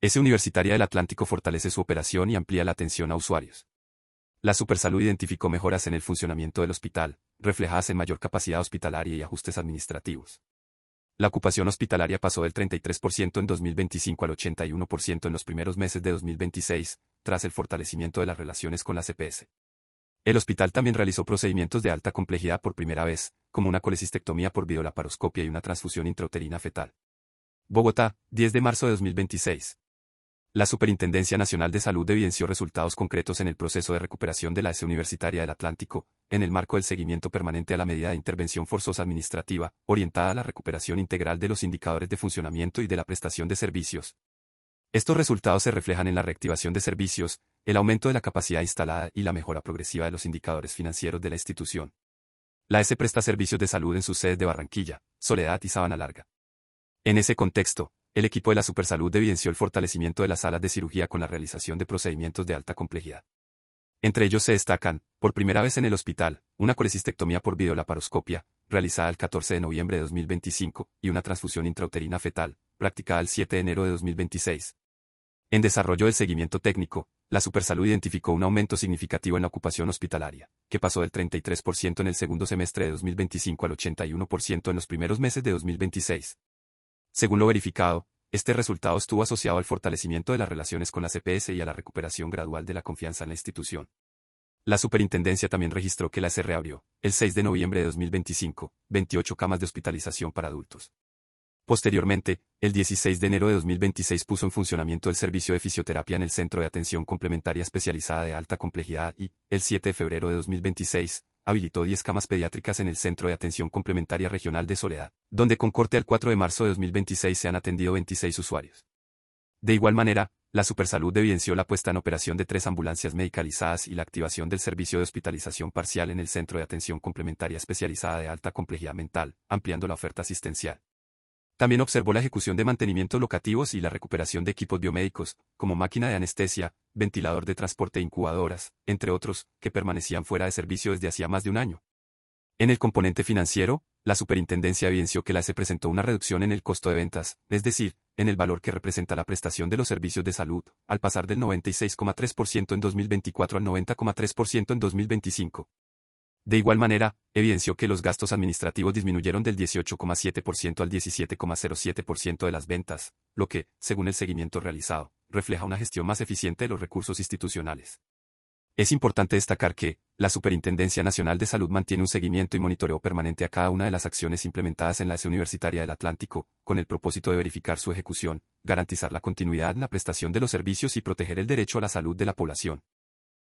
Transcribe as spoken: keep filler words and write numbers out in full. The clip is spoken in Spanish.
S Universitaria del Atlántico fortalece su operación y amplía la atención a usuarios. La Supersalud identificó mejoras en el funcionamiento del hospital, reflejadas en mayor capacidad hospitalaria y ajustes administrativos. La ocupación hospitalaria pasó del treinta y tres por ciento en dos mil veinticinco al ochenta y uno por ciento en los primeros meses de dos mil veintiséis, tras el fortalecimiento de las relaciones con la C P S. El hospital también realizó procedimientos de alta complejidad por primera vez, como una colecistectomía por videolaparoscopia y una transfusión intrauterina fetal. Bogotá, diez de marzo de dos mil veintiséis. La Superintendencia Nacional de Salud evidenció resultados concretos en el proceso de recuperación de la S Universitaria del Atlántico, en el marco del seguimiento permanente a la medida de intervención forzosa administrativa, orientada a la recuperación integral de los indicadores de funcionamiento y de la prestación de servicios. Estos resultados se reflejan en la reactivación de servicios, el aumento de la capacidad instalada y la mejora progresiva de los indicadores financieros de la institución. La S presta servicios de salud en sus sedes de Barranquilla, Soledad y Sabana Larga. En ese contexto, el equipo de la Supersalud evidenció el fortalecimiento de las salas de cirugía con la realización de procedimientos de alta complejidad. Entre ellos se destacan, por primera vez en el hospital, una colecistectomía por videolaparoscopia, realizada el catorce de noviembre de dos mil veinticinco, y una transfusión intrauterina fetal, practicada el siete de enero de dos mil veintiséis. En desarrollo del seguimiento técnico, la Supersalud identificó un aumento significativo en la ocupación hospitalaria, que pasó del treinta y tres por ciento en el segundo semestre de dos mil veinticinco al ochenta y uno por ciento en los primeros meses de dos mil veintiséis. Según lo verificado, este resultado estuvo asociado al fortalecimiento de las relaciones con la C P S y a la recuperación gradual de la confianza en la institución. La Superintendencia también registró que la S reabrió, el seis de noviembre de dos mil veinticinco, veintiocho camas de hospitalización para adultos. Posteriormente, el dieciséis de enero de dos mil veintiséis puso en funcionamiento el servicio de fisioterapia en el Centro de Atención Complementaria Especializada de Alta Complejidad y, el siete de febrero de dos mil veintiséis, habilitó diez camas pediátricas en el Centro de Atención Complementaria Regional de Soledad, donde con corte al cuatro de marzo de dos mil veintiséis se han atendido veintiséis usuarios. De igual manera, la Supersalud evidenció la puesta en operación de tres ambulancias medicalizadas y la activación del servicio de hospitalización parcial en el Centro de Atención Complementaria Especializada de Alta Complejidad Mental, ampliando la oferta asistencial. También observó la ejecución de mantenimientos locativos y la recuperación de equipos biomédicos, como máquina de anestesia, ventilador de transporte e incubadoras, entre otros, que permanecían fuera de servicio desde hacía más de un año. En el componente financiero, la Superintendencia evidenció que la S presentó una reducción en el costo de ventas, es decir, en el valor que representa la prestación de los servicios de salud, al pasar del noventa y seis coma tres por ciento en dos mil veinticuatro al noventa coma tres por ciento en dos mil veinticinco. De igual manera, evidenció que los gastos administrativos disminuyeron del dieciocho coma siete por ciento al diecisiete coma cero siete por ciento de las ventas, lo que, según el seguimiento realizado, refleja una gestión más eficiente de los recursos institucionales. Es importante destacar que, la Superintendencia Nacional de Salud mantiene un seguimiento y monitoreo permanente a cada una de las acciones implementadas en la S Universitaria del Atlántico, con el propósito de verificar su ejecución, garantizar la continuidad en la prestación de los servicios y proteger el derecho a la salud de la población.